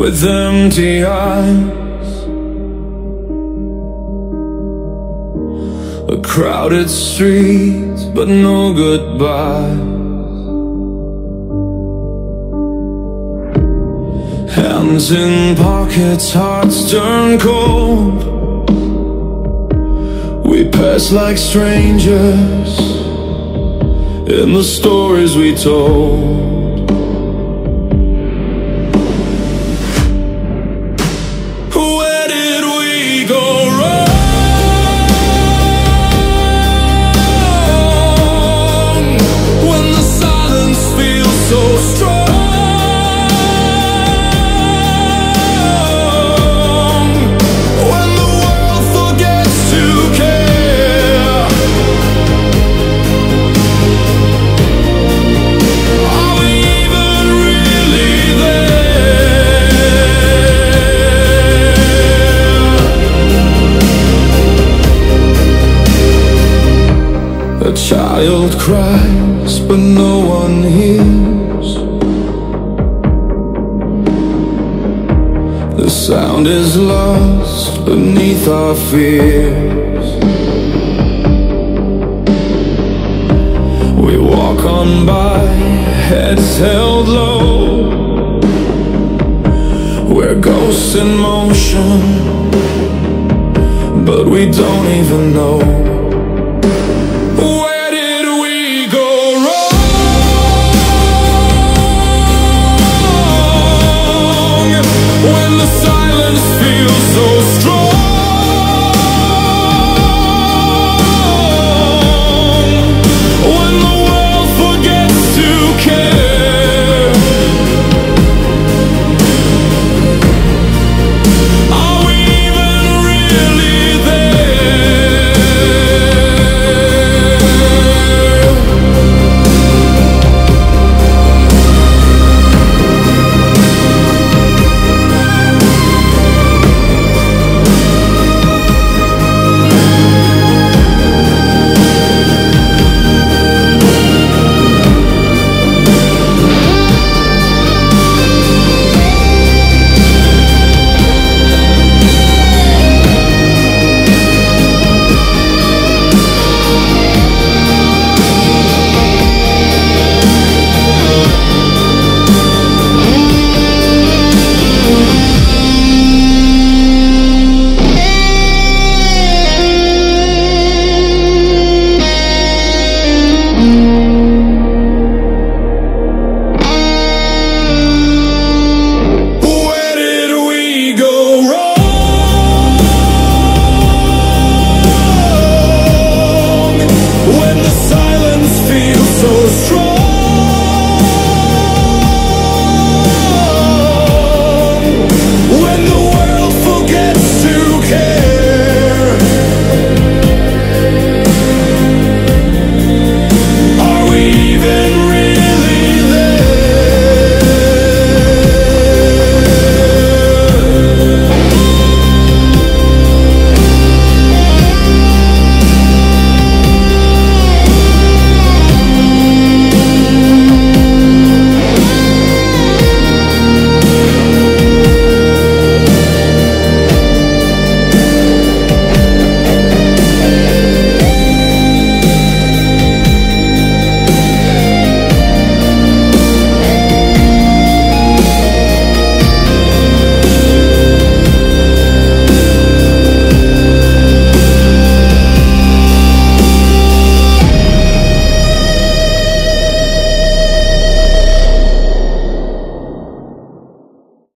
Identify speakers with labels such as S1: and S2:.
S1: with empty eyes. A crowded street, but no goodbye. Hands in pockets, hearts turn cold. We pass like strangers in the stories we told. Where did we go wrong when the silence feels so strong? A child cries, but no one hears. The sound is lost beneath our fears. We walk on by, heads held low. We're ghosts in motion, but we don't even know.